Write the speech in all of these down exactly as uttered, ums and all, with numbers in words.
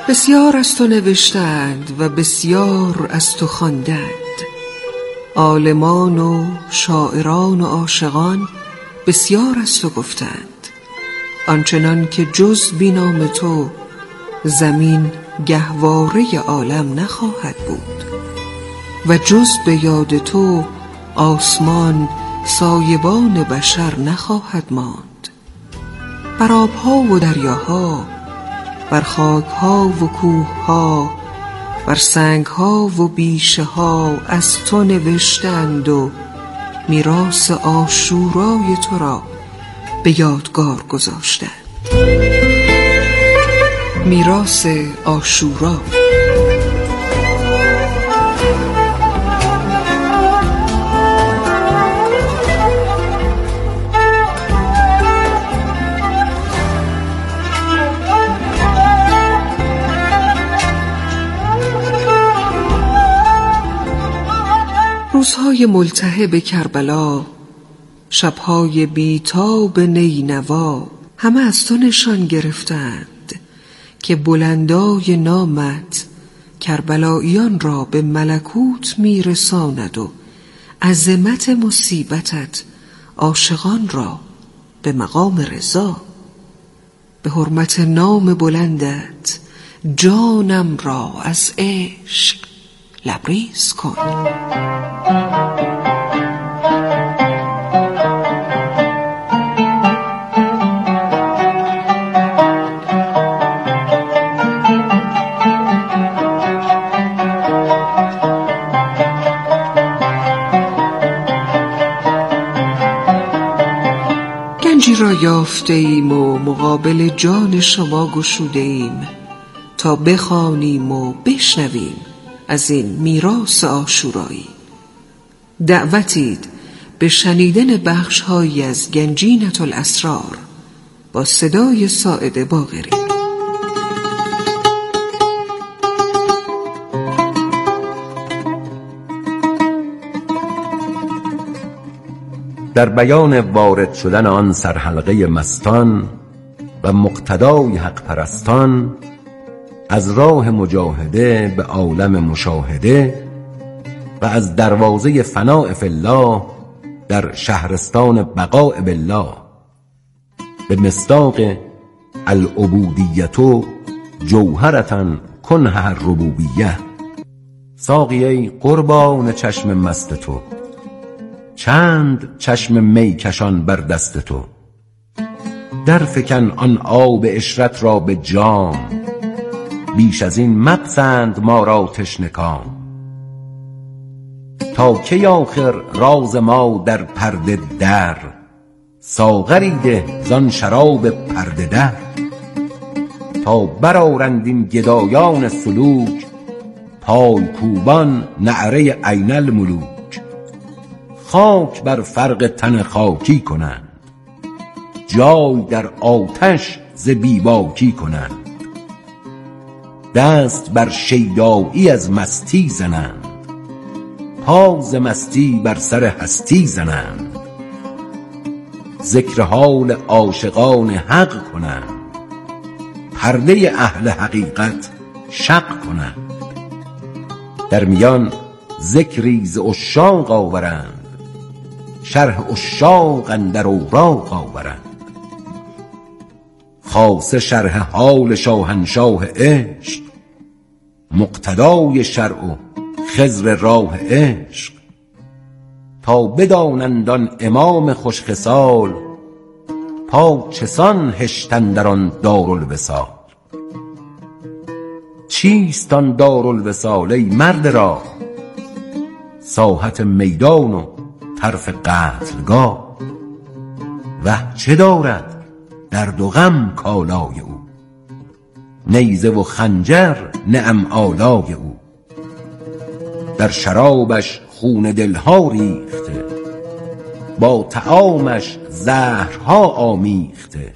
بسیار از تو نوشتند و بسیار از تو خواندند، عالمان و شاعران و عاشقان بسیار از تو گفتند، آنچنان که جز بی نام تو زمین گهواره عالم نخواهد بود و جز به یاد تو آسمان سایبان بشر نخواهد ماند. بر آبها و دریاها، بر خاکها و کوهها، بر سنگها و بیشه ها از تو نوشتند و میراث عاشورای تو را به یادگار گذاشتند. میراث عاشورا. روزهای ملتهب کربلا، شبهای بیتاب نینوا، همه از تو نشان گرفتند که بلندای نامت کربلاییان را به ملکوت میرساند و عظمت مصیبتت عاشقان را به مقام رضا. به حرمت نام بلندت جانم را از عشق لبریز کن. گنجی را یافته ایم و مقابل جان شما گشوده ایم تا بخوانیم و بشنویم از این میراث عاشورایی. دعوتید به شنیدن بخش‌هایی از گنجینة الاسرار با صدای ساعد باقری. در بیان وارد شدن آن سرحلقه مستان و مقتدای حق پرستان از راه مجاهده به عالم مشاهده و از دروازه فناء فی الله در شهرستان بقاء بالله به مصداق العبودیة جوهرة کنها الربوبیة. ساقی ای قربان چشم مست تو، چند چشم می کشان بر دست تو، در فکن آن آب عشرت را به جام، بیش از این مپسند ما را تشنه کام. تا کی آخر راز ما در پرده در، ساغری ده زان شراب پرده در. تا برآرند این گدایان سلوک، پای کوبان نعره این الملوک. خاک بر فرق تن خاکی کنند، جای در آتش ز بیباکی کنند. دست بر شیدایی از مستی زنند، پا ز مستی بر سر هستی زنند. ذکر حال عاشقان حق کنند، پرده اهل حقیقت شق کنند. در میان ذکری ز عشاق آورند، شرح عشاق اندر اوراق آورند. خاصه شرح حال شاهنشاه عشق، مقتدای شرع و خضر راه عشق. تا بدانند آن امام خوش خصال، پا چسان هشتن در آن دارالوصال. چیست آن دارالوصال ای مرد راه، ساحت میدان و طرف قتلگاه. وه چه دارد درد و غم کالای او، نیزه و خنجر نعم آلای او. در شرابش خون دلها ریخته، با طعامش زهرها آمیخته.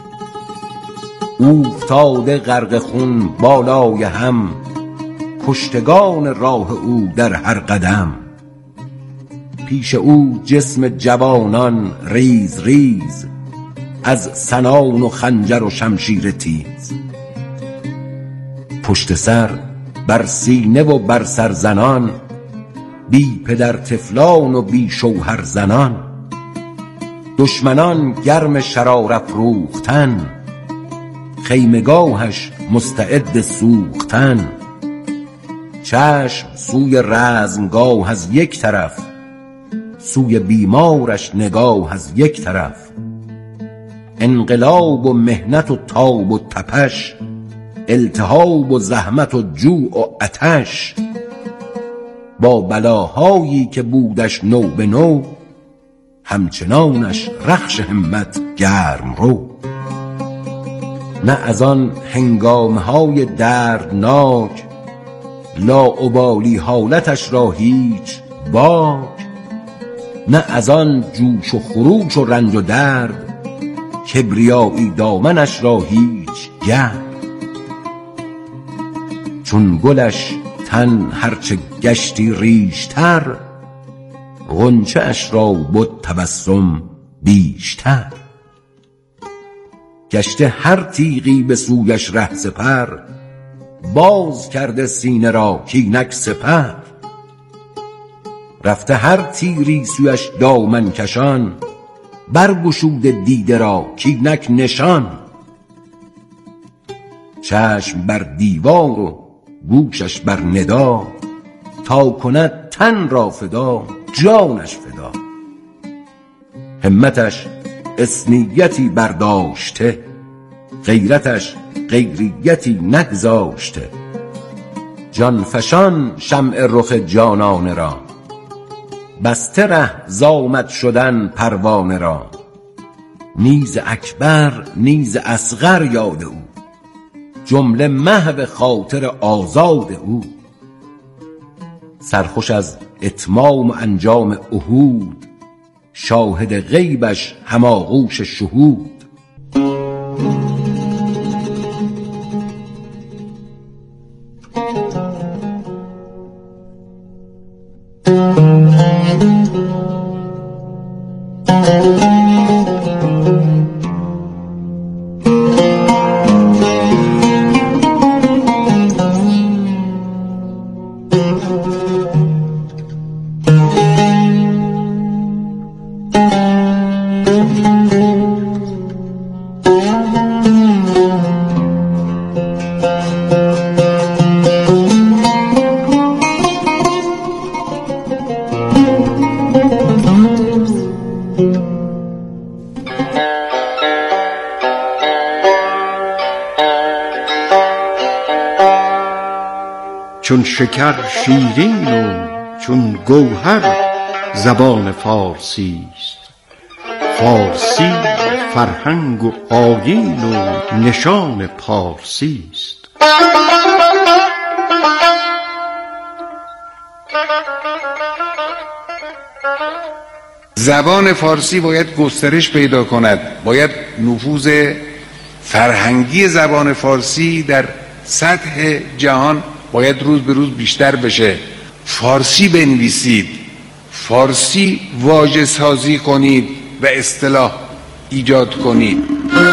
اوفتاده غرق خون بالای هم، کشتگان راه او در هر قدم. پیش او جسم جوانان ریز ریز، از سنان و خنجر و شمشیر تیز. پشت سر بر سینه و بر سر زنان، بی پدر طفلان و بی شوهر زنان. دشمنان گرم شرار افروختن، خیمگاهش مستعد سوختن. چشم سوی رزمگاه از یک طرف، سوی بیمارش نگاه از یک طرف. انقلاب و محنت و تاب و تپش، التهاب و زحمت و جوع و آتش. با بلاهایی که بودش نو به نو، همچنانش رخش همت گرم رو. نه از آن هنگامهای دردناک، لاابالی حالتش را هیچ باک. نه از آن جوش و خروش و رنج و درد، کبریایی دامنش را هیچ گرد. چون گلش تن هرچه گشتی ریشتر، غنچه اش را بد تبسم بیشتر. گشته هر تیغی به سویش ره سپر، باز کرده سینه را کینک سپر. رفته هر تیری سویش دامن کشان، برگشوده دیده را کینک نشان. چشم بر دیوار و گوشش بر ندا، تا کند تن را فدا جانش فدا. همتش اثنیتی برداشته، غیرتش غیریتی نگذاشته. جان فشان شمع رخ جانانه را، بسته ره زامد شدن پروانه را. نیز اکبر نیز اصغر یاد او، جمله محو خاطر آزاد او. سرخوش از اتمام و انجام عهود، شاهد غیبش هماغوش شهود. چون شکر شیرین و چون گوهر زبان فارسی است. فارسی فرهنگ و آیین و نشان پارسی است. زبان فارسی باید گسترش پیدا کند، باید نفوذ فرهنگی زبان فارسی در سطح جهان باید روز به روز بیشتر بشه. فارسی بنویسید، فارسی واژه سازی کنید و اصطلاح ایجاد کنید.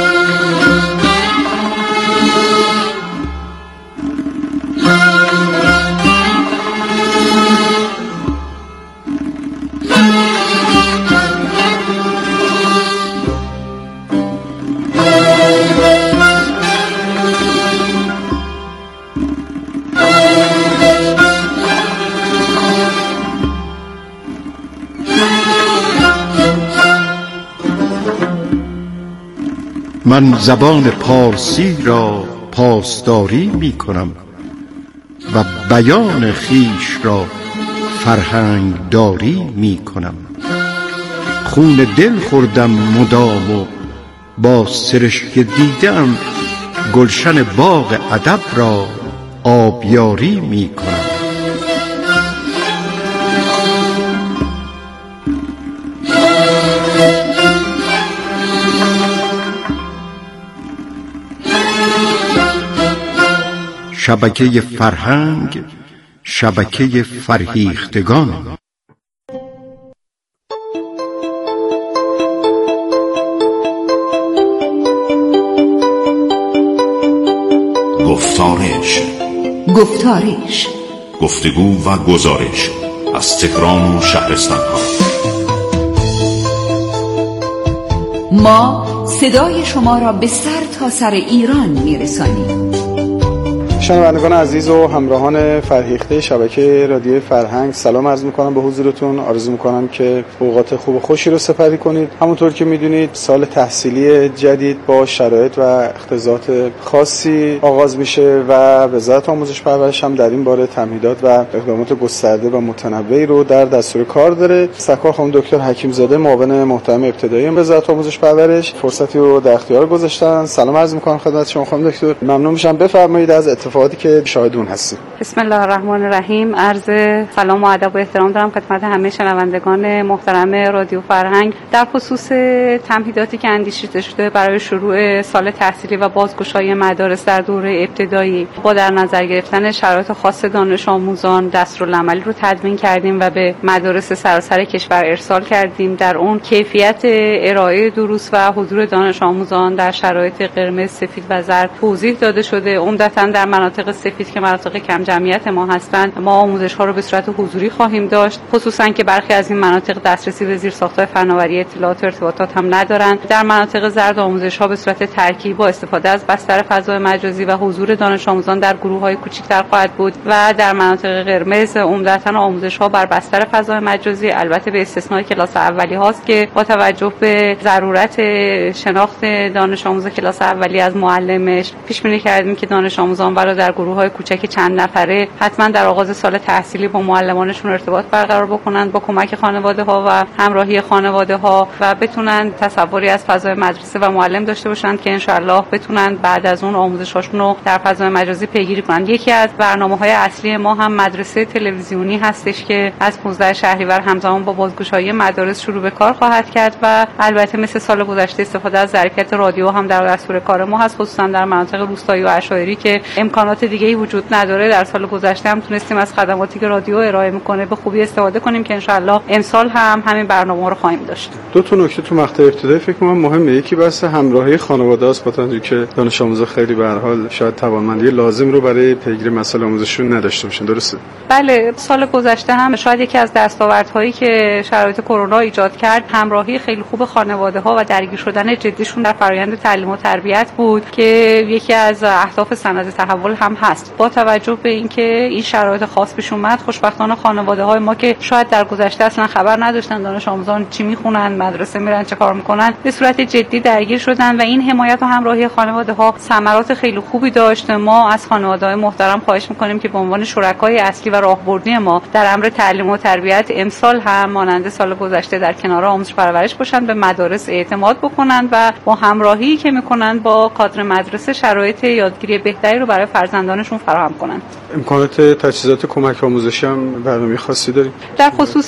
من زبان پارسی را پاسداری می کنم و بیان خیش را فرهنگ داری می کنم. خون دل خوردم مدام و با سرشک دیدم، گلشن باغ ادب را آبیاری می کنم. شبکه فرهنگ، شبکه فرهیختگان. گفتارش. گفتارش گفتگو و گزارش از تهران و شهرستان‌ها. ما صدای شما را به سر تا سر ایران میرسانیم. شنوندگان عزیز و همراهان فرهیخته شبکه رادیو فرهنگ، سلام عرض میکنم به حضورتون. آرزو میکنم که اوقات خوب و خوشی رو سپری کنید. همونطور که میدونید سال تحصیلی جدید با شرایط و اقتضاعات خاصی آغاز میشه و وزارت آموزش پرورش هم در این باره تمهیدات و اقدامات گسترده و متنوعی رو در دستور کار داره. سرکار خانم دکتر حکیم زاده، معاون محترم ابتدایی وزارت آموزش پرورش، فرصتی رو در اختیار گذاشتن. سلام عرض میکنم خدمت شما خانم دکتر. ممنون میشم بفرمایید از اتفاقاتی که شاهدون هستیم. بسم الله الرحمن الرحیم. عرض سلام و ادب و احترام دارم خدمت همه شنوندگان محترم رادیو فرهنگ. در خصوص تمهیداتی که اندیشیده شده برای شروع سال تحصیلی و بازگشایی مدارس در دوره ابتدایی، با در نظر گرفتن شرایط خاص دانش آموزان دستورالعملی رو تدوین کردیم و به مدارس سراسر کشور ارسال کردیم. در اون کیفیت ارائه دروس و حضور دانش آموزان در شرایط قرمز، سفید و زرد توضیح داده شده. عمدتاً در مناطق سفید که مناطق کم جمعیت ما هستند، ما آموزش ها رو به صورت حضوری خواهیم داشت، خصوصا که برخی از این مناطق دسترسی به زیرساخت‌های فناوری اطلاعات و ارتباطات هم ندارند. در مناطق زرد آموزش ها به صورت ترکیبی با استفاده از بستر فضای مجازی و حضور دانش آموزان در گروه‌های کوچکتر خواهد بود و در مناطق قرمز عمدتاً آموزش ها بر بستر فضای مجازی، البته به استثنای کلاس اولی هاست که با توجه به ضرورت شناخت دانش آموز کلاس اولی از معلمش پیش بینی کردیم که دانش آموزان برای در گروه‌های کوچک چند نفره حتما در آغاز سال تحصیلی با معلمانشون ارتباط برقرار بکنن، با کمک خانواده‌ها و همراهی خانواده‌ها و بتونن تصوری از فضای مدرسه و معلم داشته باشن که انشالله بتونن بعد از اون آموزش‌هاشون رو در فضای مجازی پیگیری کنن. یکی از برنامه‌های اصلی ما هم مدرسه تلویزیونی هستش که از پانزده شهریور همزمان با بازگشایی مدارس شروع به کار خواهد کرد و البته مثل سال گذشته استفاده از ظرفیت رادیو هم در دستور کار ما هست، خصوصا در مناطق روستایی و عشایری که امکانات دیگه‌ای وجود نداره. در سال گذشته هم تونستیم از خدماتی که رادیو ارائه میکنه به خوبی استفاده کنیم که انشالله امسال هم همین برنامه رو خواهیم داشت. دو تا نکته تو مقطع ابتدایی فکر کنم مهمه. یکی بحث همراهی خانواده است، با توجه که دانش آموزا خیلی به هر حال شاید توانمندی لازم رو برای پیگیری مسائل آموزششون نداشته باشن. درسته؟ بله، سال گذشته هم شاید یکی از دستاوردهایی که شرایط کرونا ایجاد کرد همراهی خیلی خوب خانواده‌ها و درگیر شدن جدیشون در فرآیند تعلیم و تربیت بود که یکی از اهداف سند تحول هم هست. با توجه به اینکه این شرایط خاص پیش اومد، خوشبختانه خانواده‌های ما که شاید در گذشته اصلا خبر نداشتن دانش آموزان چی میخونن، مدرسه میرن، چه کار میکنن، به صورت جدی درگیر شدن و این حمایت و همراهی خانواده‌ها ثمرات خیلی خوبی داشت. ما از خانواده‌های محترم خواهش میکنیم که به عنوان شرکای اصلی و راهبردی ما در امر تعلیم و تربیت امسال هم مانند سال گذشته در کنار آموزش پرورش باشن، به مدارس اعتماد بکنن و با همراهی که میکنن با کادر مدرسه شرایط یادگیری بهتری رو برای فرزندانشون فراهم کنن. امکانات تجهیزات کمک آموزشی هم برنامه خاصی داریم. در خصوص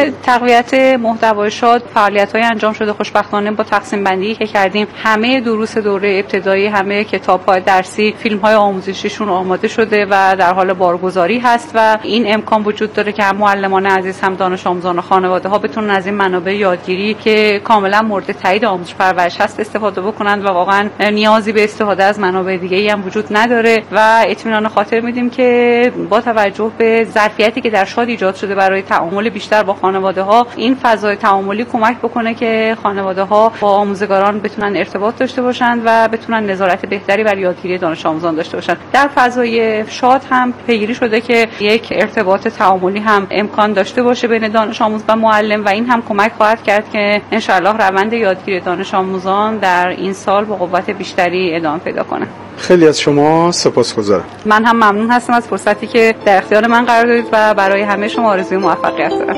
تقویت محتوای شاد فعالیت‌های انجام شده. خوشبختانه با تقسیم بندی که کردیم همه دروس دوره ابتدایی، همه کتاب‌های درسی، فیلم‌های آموزشیشون آماده شده و در حال بارگذاری هست و این امکان وجود داره که هم معلمان عزیز هم دانش آموزان و خانواده‌ها بتونن از این منابع یادگیری که کاملا مورد تایید آموزش پرورش هست استفاده بکنن و واقعا نیازی به استفاده از منابع دیگه‌ای هم وجود نداره و اطمینان خاطر میدیم که با توجه به ظرفیتی که در شاد ایجاد شده برای تعامل بیشتر با خانواده‌ها، این فضای تعاملی کمک بکنه که خانواده‌ها با آموزگاران بتونن ارتباط داشته باشند و بتونن نظارت بهتری بر یادگیری دانش آموزان داشته باشند. در فضای شاد هم پیگیری شده که یک ارتباط تعاملی هم امکان داشته باشه بین دانش آموز و معلم و این هم کمک خواهد کرد که انشاءالله روند یادگیری دانش آموزان در این سال با قوت بیشتری ادامه پیدا کنه. خیلی از شما سپاسگزارم. من هم ممنون هستم از فرصتی که در اختیار من قرار دادید و برای همه شما آرزوی موفقیت دارم.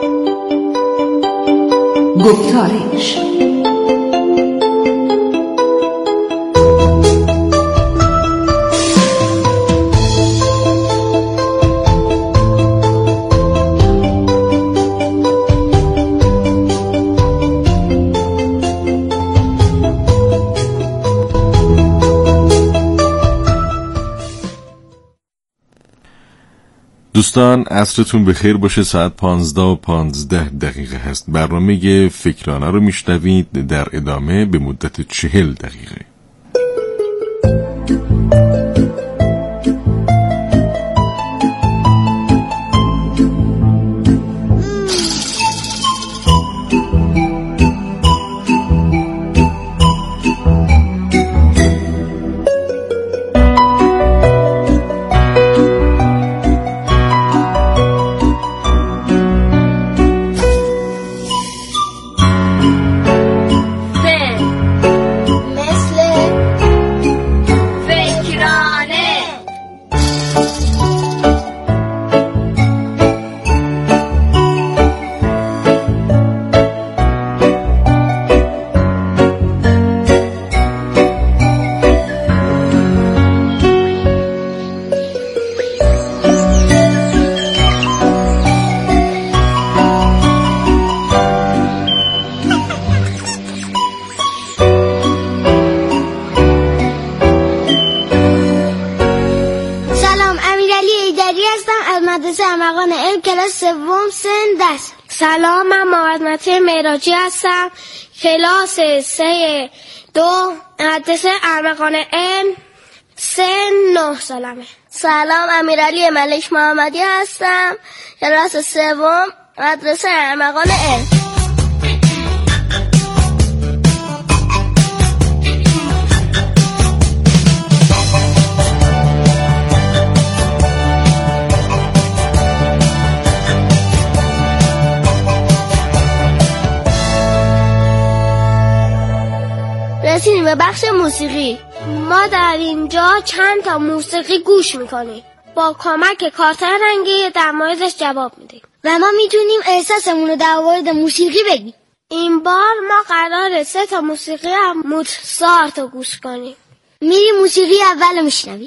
گفتارش دوستان عصرتون بخیر باشه. ساعت پانزده و پانزده دقیقه هست. برنامه فکرانه رو میشنوید در ادامه به مدت چهل دقیقه. ارمغان علم کلاس سوم سن دست. سلام، من محمد متی معراجی هستم، کلاس سه دو مدرسه ارمغان علم، سن نه سالمه. سلام، امیرعلی ملک محمدی هستم، کلاس سوم مدرسه ارمغان علم. رسیدیم به بخش موسیقی. ما در اینجا چند تا موسیقی گوش میکنیم، با کمک کارت رنگی در موردش جواب میدیم و ما میتونیم احساسمون رو در مورد موسیقی بگیم. این بار ما قراره سه تا موسیقی هم موزارت رو گوش کنیم. میریم موسیقی اول رو میشنویم.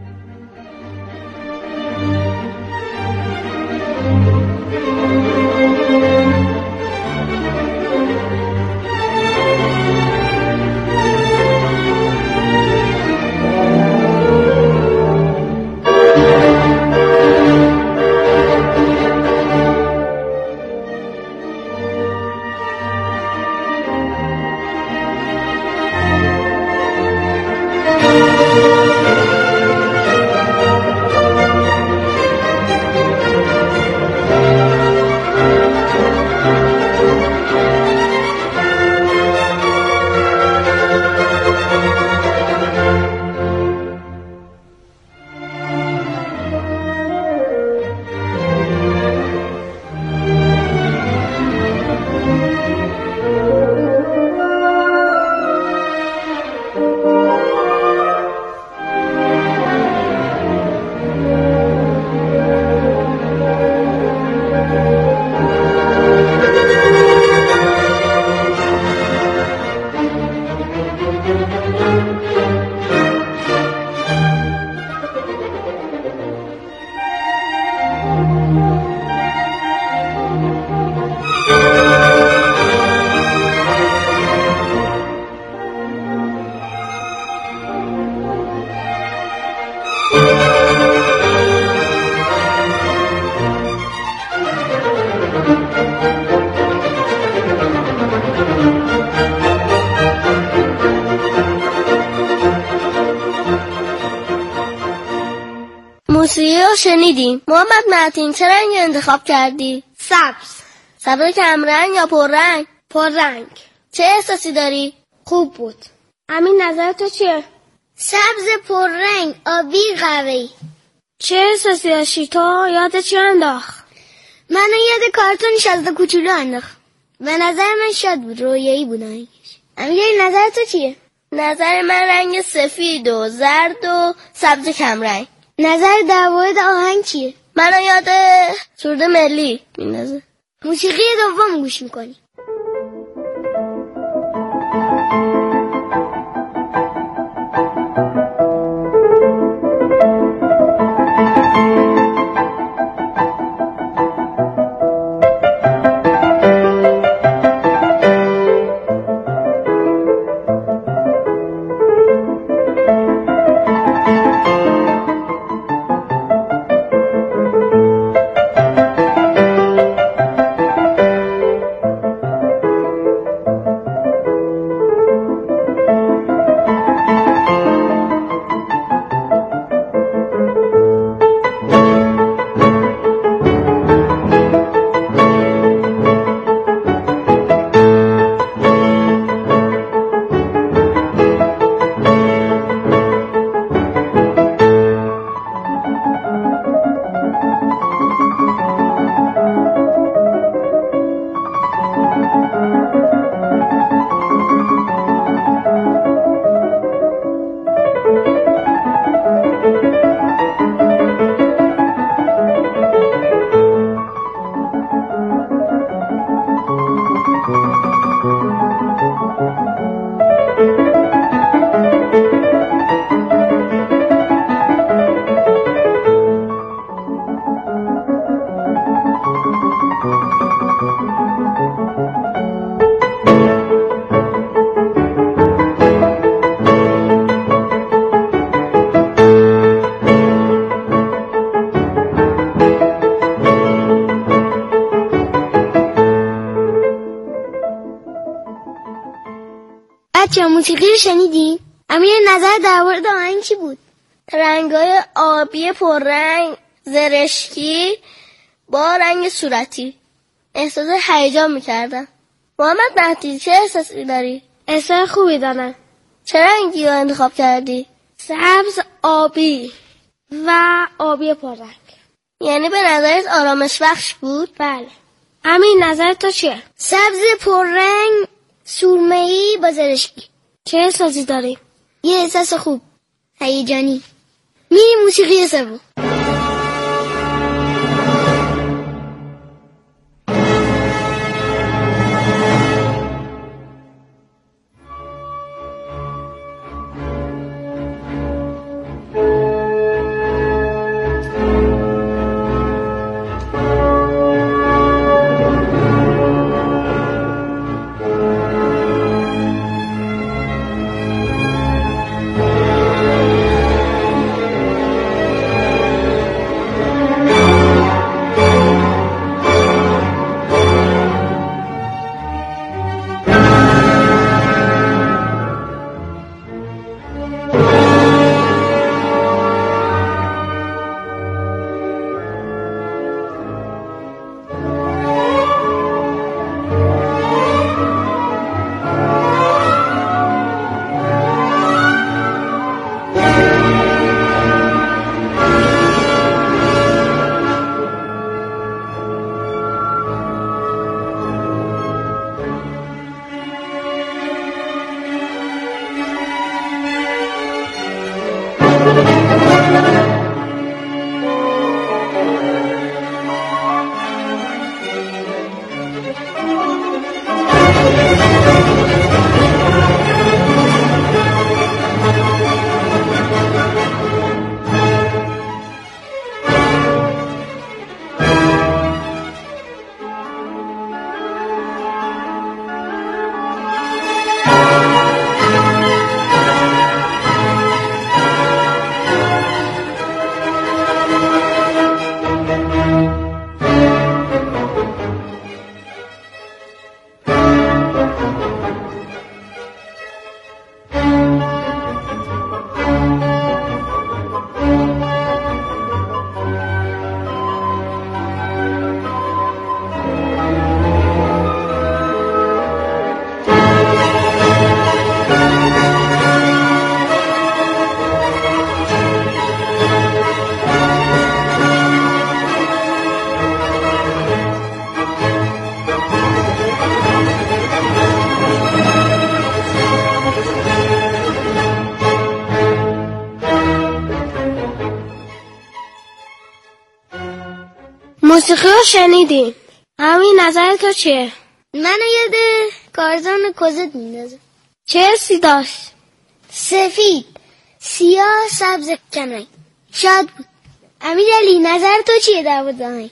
موسیقی رو شنیدیم. محمد متین چه رنگ انتخاب کردی؟ سبز. سبز کمرنگ یا پررنگ؟ پررنگ. چه احساسی داری؟ خوب بود. امین نظر تو چیه؟ سبز پررنگ، آبی قهوه‌ای. چه احساسی داشتی تو؟ یاد چی انداخت؟ من یاد کارتونش از کوچولو انداخت. به نظر من شاد بود، رویایی بود. امین نظر تو چیه؟ نظر من رنگ سفید و زرد و سبز کمرنگ. نظر در مورد آهنگ چیه؟ من یاد سرود ملی میندازه. موسیقی دوم گوش میکنی. بچه موسیقی رو شنیدین؟ امیر نظر در مورد آهنگ چی بود؟ رنگای آبی پررنگ، زرشکی با رنگ صورتی احساس هیجان میکردن. محمد مهدی چه احساسی داری؟ احساس خوبی دارم. چه رنگی رو انتخاب کردی؟ سبز، آبی و آبی پررنگ. یعنی به نظرت آرامش بخش بود؟ بله. امین نظر تو چیه؟ سبز پررنگ، سرمه‌ای با زرشکی. چه احساسی داری؟ یه احساس خوب، هیجانی. میریم موسیقی سوم. موسیقی رو شنیدین. همین نظر تو چیه؟ من یاد کارزان کوزت میندازه. چه حسی داشت؟ سفید، سیاه، سبز کمرنگ. شاد بود. امیر علی نظر تو چیه در مورد آهنگ؟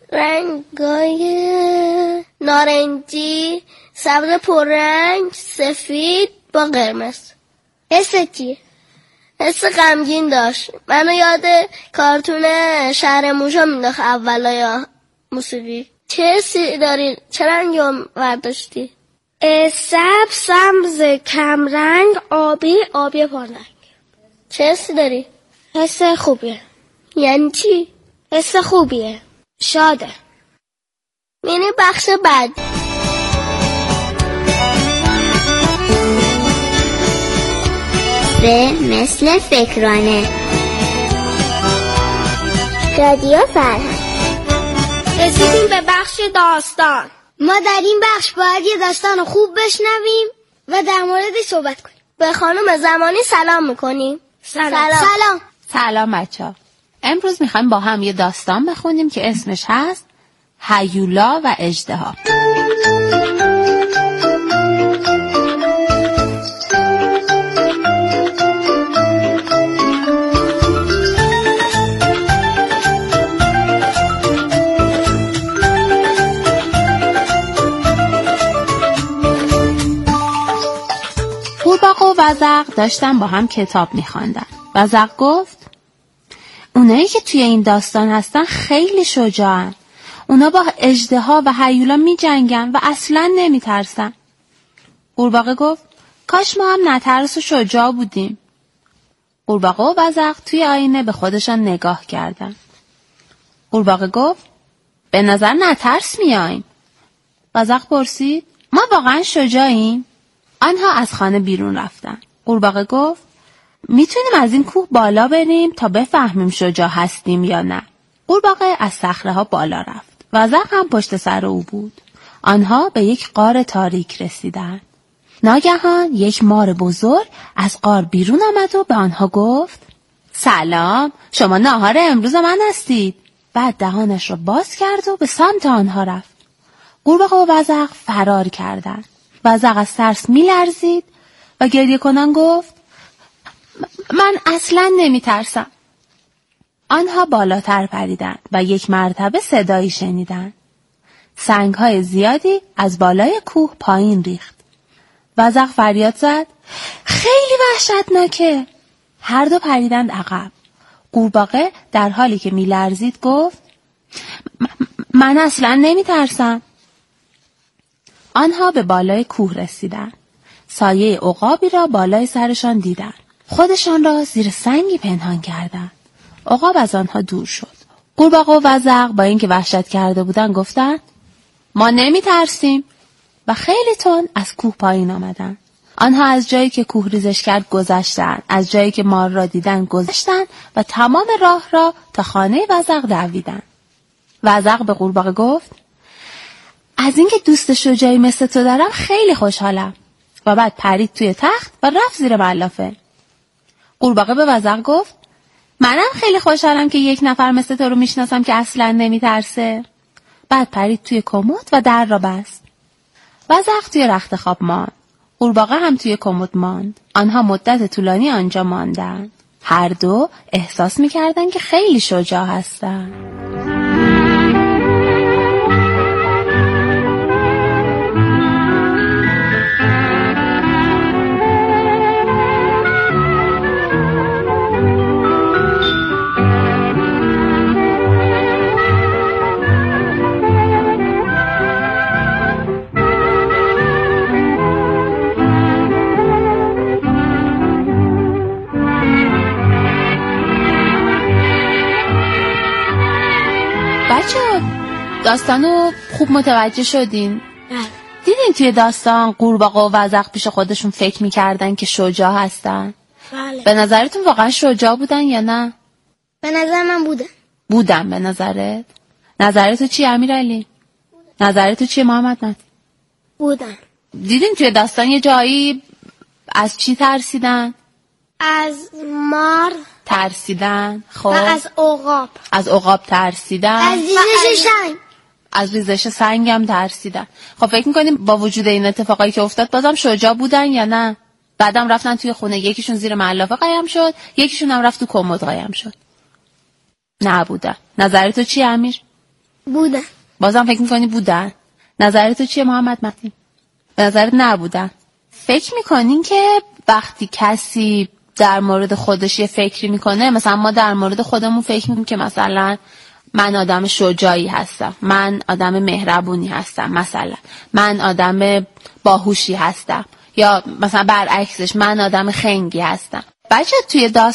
رنگای نارنجی، سبز پررنگ، سفید با قرمز. حست چیه؟ حس غمگین داشت. منو یاد کارتون شهر موشا مینداخت اولای موسیقی. چه حسی داری؟ چه رنگی برداشتی؟ سبز، سبز کمرنگ، آبی، آبی پررنگ. چه حسی داری؟ حس خوبیه. یعنی چی؟ حس خوبیه، شاده. یعنی بخش بعد. به مثل فکرانه رادیو فرهنگ. رسیدیم به بخش داستان. ما در این بخش باید یه داستان خوب بشنویم و در موردش صحبت کنیم. به خانم زمانی سلام میکنیم. سلام. سلام. سلام. سلام بچه‌ها. امروز میخوایم با هم یه داستان بخونیم که اسمش هست هیولا و اژدها. قورباغه و وزغ داشتن با هم کتاب میخواندن. وزغ گفت اونایی که توی این داستان هستن خیلی شجاعن. اونا با اژدها و هیولا می جنگن و اصلا نمی ترسن. قورباغه گفت کاش ما هم نترس و شجاع بودیم. قورباغه و وزغ توی آینه به خودشان نگاه کردن. قورباغه گفت به نظر نترس میایم. وزغ پرسید ما واقعا شجاعیم؟ آنها از خانه بیرون رفتن. قورباغه گفت میتونیم از این کوه بالا بریم تا بفهمیم شجاع هستیم یا نه. قورباغه از صخره‌ها بالا رفت. وزغ هم پشت سر او بود. آنها به یک غار تاریک رسیدند. ناگهان یک مار بزرگ از غار بیرون آمد و به آنها گفت سلام، شما ناهار امروز من هستید. بعد دهانش را باز کرد و به سمت آنها رفت. قورباغه و وزغ فرار کردند. وزغ از ترس می‌لرزید و گریه کنان گفت من اصلاً نمی‌ترسم. آنها بالاتر پریدند و یک مرتبه صدایی شنیدند. سنگ‌های زیادی از بالای کوه پایین ریخت. وزغ فریاد زد خیلی وحشتناکه. هر دو پریدند عقب. قورباغه در حالی که می‌لرزید گفت من اصلاً نمی‌ترسم. آنها به بالای کوه رسیدند. سایه عقابی را بالای سرشان دیدند. خودشان را زیر سنگی پنهان کردند. عقاب از آنها دور شد. قورباغه و وزغ با اینکه وحشت کرده بودند گفتند ما نمی‌ترسیم و خیلی تند از کوه پایین آمدند. آنها از جایی که کوه ریزش کرد گذشتند، از جایی که مار را دیدند گذشتند و تمام راه را تا خانه وزغ دویدند. وزغ به قورباغه گفت از اینکه دوست شجاعی مثل تو دارم خیلی خوشحالم و بعد پرید توی تخت و رفت زیر ملافه. قورباغه به وزغ گفت منم خیلی خوشحالم که یک نفر مثل تو رو میشناسم که اصلاً نمیترسه. بعد پرید توی کمد و در را بست. وزغ توی رخت خواب ماند. قورباغه هم توی کمد ماند. آنها مدت طولانی آنجا ماندند. هر دو احساس میکردند که خیلی شجاع هستند. داستانو خوب متوجه شدین؟ بله. دیدین توی داستان قورباغه و وزغ پیش خودشون فکر میکردن که شجاع هستن؟ بله. به نظرتون واقعا شجاع بودن یا نه؟ به نظر من بودن. بودن به نظرت؟ نظرتو چی امیرعلی؟ نظرتو چی محمد مهدی؟ بودن. دیدین توی داستان یه جایی از چی ترسیدن؟ از مار ترسیدن. خب و از عقاب. از عقاب ترسیدن. از ریزش سنگ. از ریزش سنگ هم ترسیدن. خب فکر میکنیم با وجود این اتفاقایی که افتاد بازم شجاع بودن یا نه؟ بعدم رفتن توی خونه، یکیشون زیر ملافه قایم شد، یکیشون هم رفت تو کمد قایم شد. نه بودن. نظر تو چیه امیر؟ بودن. بازم فکر میکنی بودن؟ نظر تو چیه محمد مهدی؟ به نظرت نبودن. فکر میکنین که وقتی کسی در مورد خودش یه فکری میکنه، مثلا ما در مورد خودمون فکر میکنیم که مثلا من آدم شجاعی هستم، من آدم مهربونی هستم، مثلا من آدم باهوشی هستم، یا مثلا برعکسش من آدم خنگی هستم. بچه توی داستان